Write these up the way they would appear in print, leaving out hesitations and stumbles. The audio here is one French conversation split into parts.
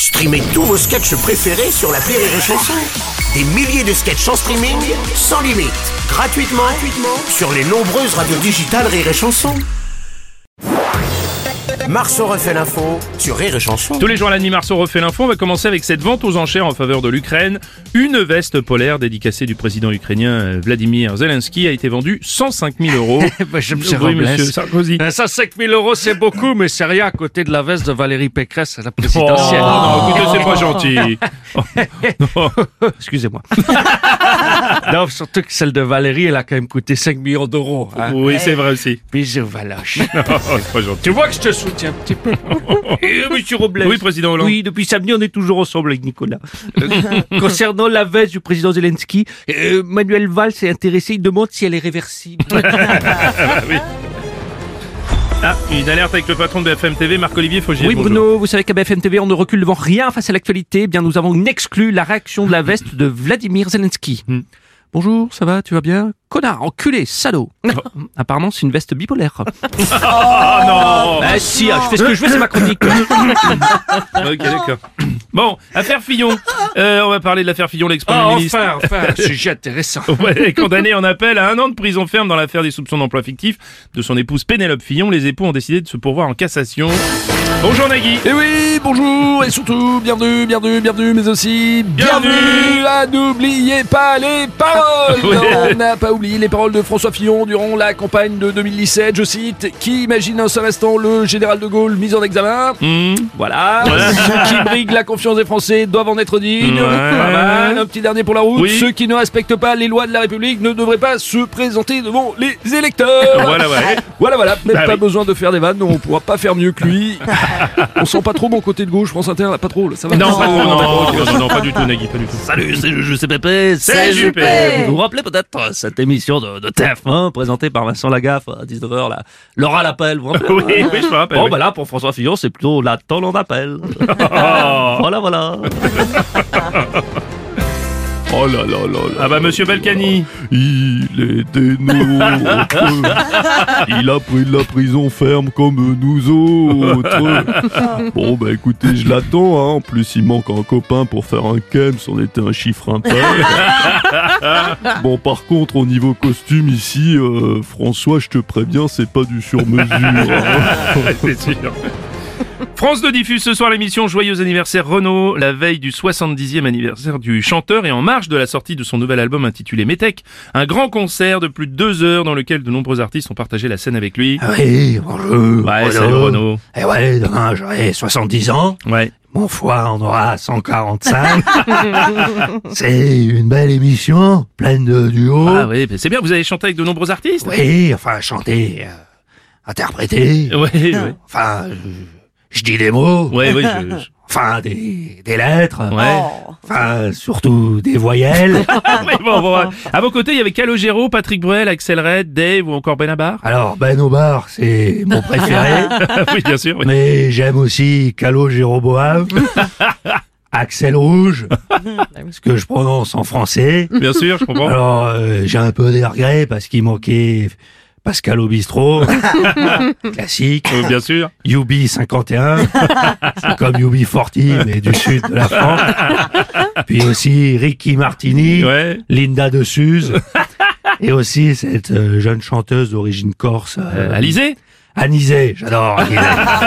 Streamez tous vos sketchs préférés sur l'appli Rire et Chanson. Des milliers de sketchs en streaming, sans limite, gratuitement sur les nombreuses radios digitales Rire et Chanson. Marceau refait l'info sur Rire et Chanson. Tous les jours à la nuit, Marceau refait l'info. On va commencer avec cette vente aux enchères en faveur de l'Ukraine. Une veste polaire dédicacée du président ukrainien Vladimir Zelensky a été vendue 105 000 euros. Oui, monsieur Sarkozy. 105 000 euros, c'est beaucoup, mais c'est rien à côté de la veste de Valérie Pécresse à la présidentielle. Non, écoutez, c'est pas gentil. Excusez-moi. Non, surtout que celle de Valérie, elle a quand même coûté 5 millions d'euros. Hein. Oui, c'est vrai aussi. Bisous, Valoche. Non, c'est pas gentil. Tu vois que je te soutiens un petit peu. Monsieur Robles. Oui, président Hollande. Oui, depuis samedi, on est toujours ensemble avec Nicolas. Concernant la veste du président Zelensky, Manuel Valls s'est intéressé, il demande si elle est réversible. Oui. Ah, une alerte avec le patron de BFM TV, Marc-Olivier Fogier. Oui, bonjour. Bruno, vous savez qu'à BFM TV, on ne recule devant rien face à l'actualité. Eh bien, nous avons exclu la réaction de la veste de Vladimir Zelensky. Bonjour, ça va, tu vas bien? Connard, enculé, salaud. Apparemment, c'est une veste bipolaire. Oh non. Bah si, je fais ce que je veux, c'est ma chronique. Ok, d'accord. Bon, affaire Fillon. On va parler de l'affaire Fillon, l'ex-premier ministre. Enfin, un sujet intéressant. Ouais, condamné en appel à 1 an de prison ferme dans l'affaire des soupçons d'emploi fictif de son épouse Pénélope Fillon. Les époux ont décidé de se pourvoir en cassation. Bonjour Nagui. Et oui, bonjour, et surtout, bienvenue, mais aussi, bienvenue à n'oubliez pas les paroles. Oui. On n'a pas oublié les paroles de François Fillon durant la campagne de 2017, je cite, qui imagine un seul instant le général de Gaulle mis en examen. Voilà. Ceux qui briguent la confiance des Français doivent en être dignes. Pas mal. Un petit dernier pour la route. Oui. Ceux qui ne respectent pas les lois de la République ne devraient pas se présenter devant les électeurs. Voilà, ouais. Voilà. Même Bah pas oui. besoin de faire des vannes, on pourra pas faire mieux que lui. On sent pas trop mon côté de gauche, France Inter, là, pas trop, là, ça va. Non, pas du tout, Nagui, pas du tout. Salut, c'est Juju, c'est Pépé. C'est Juppé. Vous vous rappelez peut-être cette émission de TF1 présentée par Vincent Lagaffe à 19h, là. Laura l'appel, vous vous rappelez? Oui, je me rappelle. Bon, oui. bah là, pour François Fillon, c'est plutôt l'attend l'on appelle. Oh. Voilà. Oh là. Ah bah monsieur Balkany. Il est des nôtres. Il a pris de la prison ferme comme nous autres. Bon bah écoutez, je l'attends, hein. En plus il manque un copain pour faire un Kems, on était un chiffre impair. Bon par contre au niveau costume ici, François je te préviens, c'est pas du sur-mesure. Hein. C'est sûr. France 2 diffuse ce soir l'émission Joyeux anniversaire Renaud, la veille du 70e anniversaire du chanteur et en marge de la sortie de son nouvel album intitulé Métèque, un grand concert de plus de 2 heures dans lequel de nombreux artistes ont partagé la scène avec lui. Oui, bonjour. Ouais, salut Renaud. Et ouais, demain j'aurai 70 ans. Ouais. Mon foie en aura 145. C'est une belle émission, pleine de duos. Ah oui, c'est bien, vous avez chanté avec de nombreux artistes. Oui, enfin, chanter, interpréter. Ouais. Enfin, je dis des mots. Ouais, Enfin, des lettres. Ouais. Enfin, surtout des voyelles. Oui, bon. À vos côtés, il y avait Calogero, Patrick Bruel, Axel Red, Dave ou encore Benabar. Alors, Ben Aubar, c'est mon préféré. Oui, bien sûr. Oui. Mais j'aime aussi Calo Jéroboam, Axel Rouge, ce que je prononce en français. Bien sûr, je comprends. Alors, j'ai un peu des regrets parce qu'il manquait Pascal au bistrot, classique. Bien sûr. Yubi 51, c'est comme Yubi 40, mais du sud de la France. Puis aussi Ricky Martini, Ouais. Linda de Suse, et aussi cette jeune chanteuse d'origine corse. Alizé. Anisée, j'adore Anisée.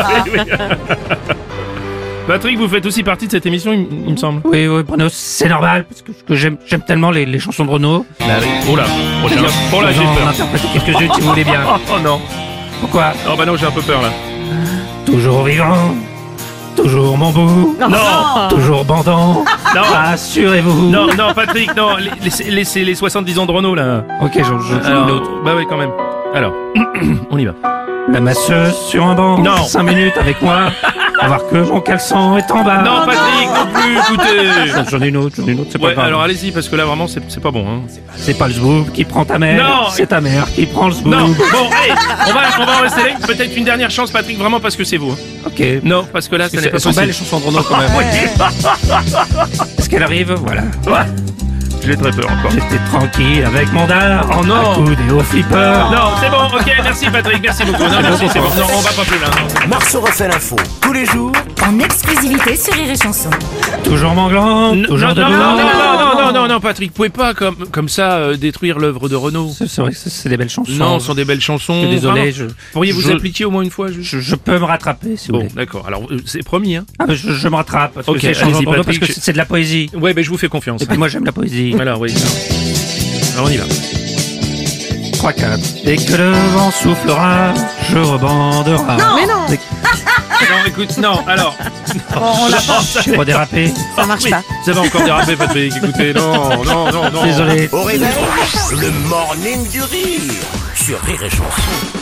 Patrick, vous faites aussi partie de cette émission, il me semble. Oui, Bruno, c'est normal, parce que j'aime tellement les chansons de Renaud. Oh là, j'ai J'en peur. interprète quelques-unes si vous voulez bien. Oh non. Pourquoi? Oh bah non, j'ai un peu peur là. Toujours vivant, toujours mon bout, Non. toujours bandant, Non. assurez-vous. Non, Patrick, non, laissez les 70 ans de Renaud là. Ok, j'en joue une autre. Bah oui, quand même. Alors, on y va. La masseuse sur un banc, Non. 5 minutes avec moi, à voir que mon caleçon est en bas. Non, Patrick, non plus, écoutez. J'en ai une autre, c'est pas Ouais, grave. alors allez-y, parce que là vraiment, c'est pas bon. Hein. C'est pas le zboob qui prend ta mère, Non. c'est ta mère qui prend le zboob. Non, bon, allez, on va en rester là. Peut-être une dernière chance, Patrick, vraiment parce que c'est vous. Hein. Ok. Non, parce que là, ça n'est pas Elles sont belles les possible. chansons de Renaud quand même. Est-ce qu'elle arrive? Voilà. J'ai très peur encore. J'étais tranquille avec mon dard. Oh non. À couder au flipper. Non, c'est bon, ok, merci Patrick, merci beaucoup. Non, merci, c'est bon. Non, on va pas plus loin. non. Marceau refait l'info tous les jours En exclusivité sur Rire et Chanson. Toujours manglant, toujours non, debout. non, Patrick, vous pouvez pas comme ça détruire l'œuvre de Renaud. C'est vrai que c'est des belles chansons. Non, ce sont des belles chansons. Je suis désolé, Vraiment. Pourriez vous appliquer au moins une fois juste je peux me rattraper si vous Bon, voulez. d'accord. Alors, c'est promis, hein. Ah, mais je me rattrape parce Ok, que c'est allez-y, chanson pour nous, Patrick, parce que c'est de la poésie. Ouais, ben je vous fais confiance. Et puis moi j'aime la poésie. Alors, oui. Alors, on y va. 3-4. Dès que le vent soufflera, je rebandera. Mais non, Non, écoute, non, alors. Je vais déraper. ça marche Oui, pas. ça va encore déraper, Patrick. Écoutez, non. Désolé. au réveil. Le morning du rire sur Rire et Chanson.